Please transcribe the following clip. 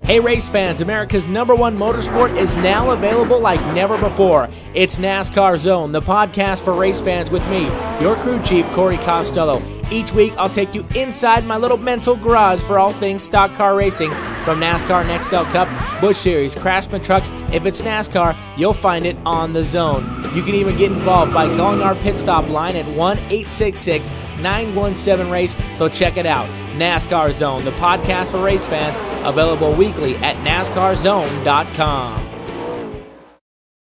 Hey race fans, America's #1 motorsport is now available like never before. It's NASCAR Zone, the podcast for race fans with me, your crew chief, Corey Costello. Each week, I'll take you inside my little mental garage for all things stock car racing, from NASCAR Nextel Cup, Busch Series, Craftsman Trucks. If it's NASCAR, you'll find it on the Zone. You can even get involved by calling our pit stop line at 1-866-917-RACE, so check it out. NASCAR Zone, the podcast for race fans, available weekly at NASCARZone.com.